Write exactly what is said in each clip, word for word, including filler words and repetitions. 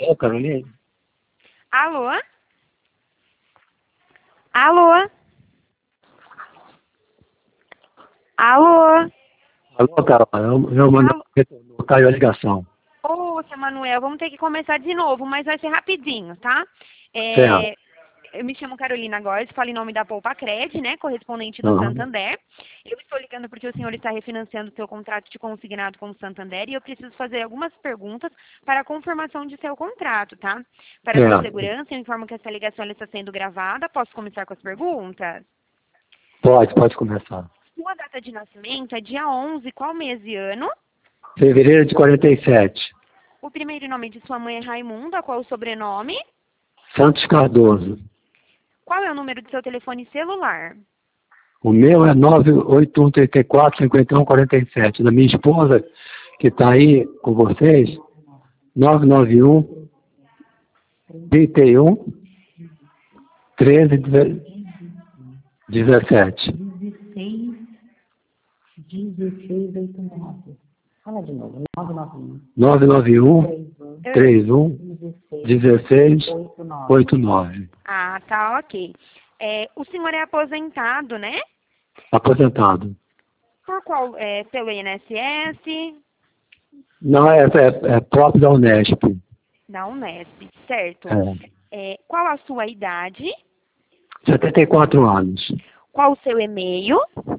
Ô, Carolina. Alô? Alô? Alô? Alô, Carol. Eu, eu mandei Alô? caiu a ligação. Ô, seu Manuel, vamos ter que começar de novo, mas vai ser rapidinho, tá? Certo. É, eu me chamo Carolina Góes, falo em nome da Poupa Cred, né, correspondente do Uhum. Santander. Eu estou ligando porque o senhor está refinanciando o seu contrato de consignado com o Santander e eu preciso fazer algumas perguntas para a confirmação de seu contrato, tá? Para sua Certo. segurança, eu informo que essa ligação ela está sendo gravada. Posso começar com as perguntas? Pode, pode começar. Sua data de nascimento é dia onze, qual mês e ano? Fevereiro de quarenta e sete. O primeiro nome de sua mãe é Raimunda, qual o sobrenome? Santos Cardoso. Qual é o número do seu telefone celular? O meu é nove oito um três quatro cinco um quatro sete. Da minha esposa, que está aí com vocês, nove nove um trinta e um treze dezessete. dezesseis, dezesseis, oitenta e nove. Fala de novo. nove nove um, nove nove um três um dezesseis oitenta e nove. Ah, tá, ok. É, o senhor é aposentado, né? Aposentado. Por qual? É, pelo I N S S? Não, é, é, é próprio da Unesp. Da Unesp, certo. É. É, qual a sua idade? setenta e quatro anos. Qual o seu e-mail?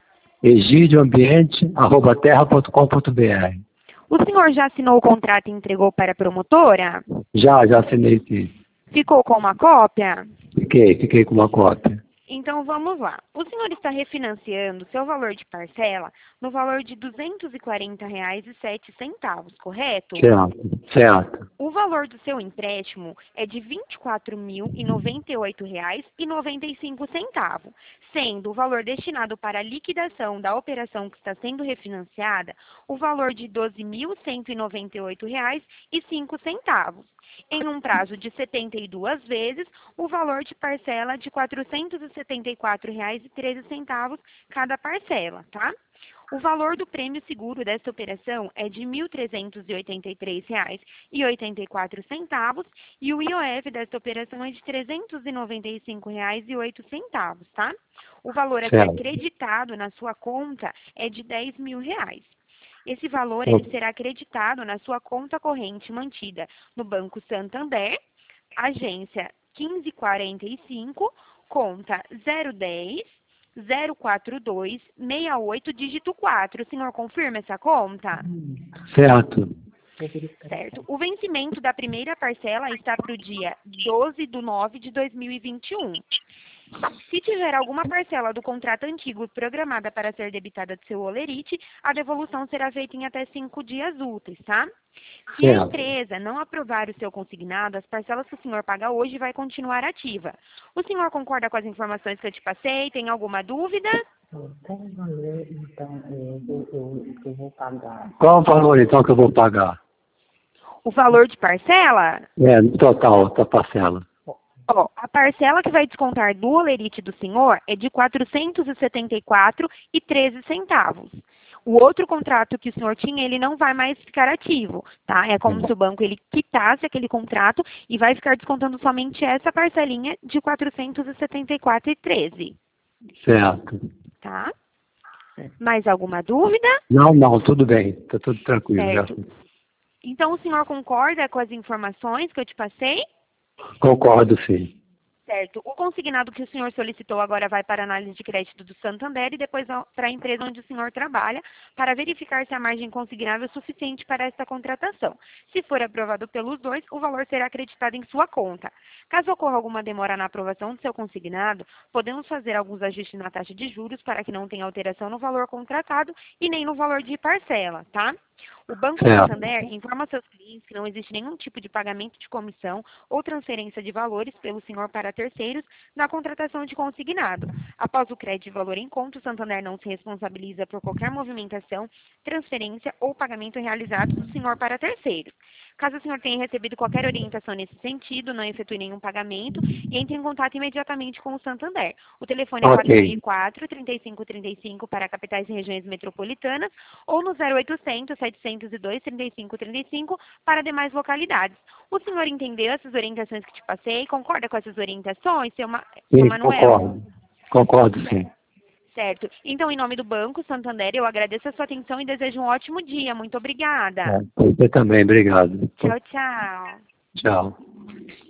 egidioambiente arroba terra ponto com ponto br. O senhor já assinou o contrato e entregou para a promotora? Já, já assinei sim. Ficou com uma cópia? Fiquei, fiquei com uma cópia. Então vamos lá. O senhor está refinanciando seu valor de parcela no valor de duzentos e quarenta reais e sete centavos, correto? Certo, certo. O valor do seu empréstimo é de vinte e quatro mil e noventa e oito reais e noventa e cinco centavos, sendo o valor destinado para a liquidação da operação que está sendo refinanciada o valor de doze mil cento e noventa e oito reais e cinco centavos. Em um prazo de setenta e duas vezes, o valor de parcela de quatrocentos e setenta e quatro reais e treze centavos cada parcela, tá? O valor do prêmio seguro desta operação é de mil trezentos e oitenta e três reais e oitenta e quatro centavos e o I O F desta operação é de trezentos e noventa e cinco reais e oito centavos, tá? O valor a ser Certo. creditado na sua conta é de dez mil reais. Esse valor ele será acreditado na sua conta corrente mantida no Banco Santander, agência quinze quarenta e cinco, conta zero dez, zero quatro dois, seis oito, dígito quatro. O senhor confirma essa conta? Certo. Certo. O vencimento da primeira parcela está para o dia doze de nove de dois mil e vinte e um. Se tiver alguma parcela do contrato antigo programada para ser debitada do seu holerite, a devolução será feita em até cinco dias úteis, tá? Se a Certo. empresa não aprovar o seu consignado, as parcelas que o senhor paga hoje vai continuar ativa. O senhor concorda com as informações que eu te passei? Tem alguma dúvida? Qual o valor, então, é, eu, eu, que eu vou pagar? Qual o valor então que eu vou pagar? O valor de parcela? É, no total, da parcela. Ó, a parcela que vai descontar do holerite do senhor é de quatrocentos e setenta e quatro reais e treze centavos. O outro contrato que o senhor tinha, ele não vai mais ficar ativo, tá? É como se o banco ele quitasse aquele contrato e vai ficar descontando somente essa parcelinha de quatrocentos e setenta e quatro reais e treze centavos, Certo. tá? Mais alguma dúvida? Não, não, tudo bem. Está tudo tranquilo. Certo. Já. Então o senhor concorda com as informações que eu te passei? Concordo, sim. Certo. O consignado que o senhor solicitou agora vai para a análise de crédito do Santander e depois para a empresa onde o senhor trabalha, para verificar se a margem consignável é suficiente para esta contratação. Se for aprovado pelos dois, o valor será acreditado em sua conta. Caso ocorra alguma demora na aprovação do seu consignado, podemos fazer alguns ajustes na taxa de juros para que não tenha alteração no valor contratado e nem no valor de parcela, tá? O Banco Certo. Santander informa seus clientes que não existe nenhum tipo de pagamento de comissão ou transferência de valores pelo senhor para terceiros na contratação de consignado. Após o crédito de valor em conta, o Santander não se responsabiliza por qualquer movimentação, transferência ou pagamento realizado do senhor para terceiros. Caso o senhor tenha recebido qualquer orientação nesse sentido, não efetue nenhum pagamento e entre em contato imediatamente com o Santander. O telefone é Ok. quatro seis quatro, trinta e cinco trinta e cinco para capitais e regiões metropolitanas ou no zero oitocentos, setecentos e dois, trinta e cinco trinta e cinco para demais localidades. O senhor entendeu essas orientações que te passei? Concorda com essas orientações, seu, Ma seu Sim, Manuel? concordo. Concordo, sim. Certo. Então, em nome do Banco Santander, eu agradeço a sua atenção e desejo um ótimo dia. Muito obrigada. É, você também, obrigado. Tchau, tchau. Tchau.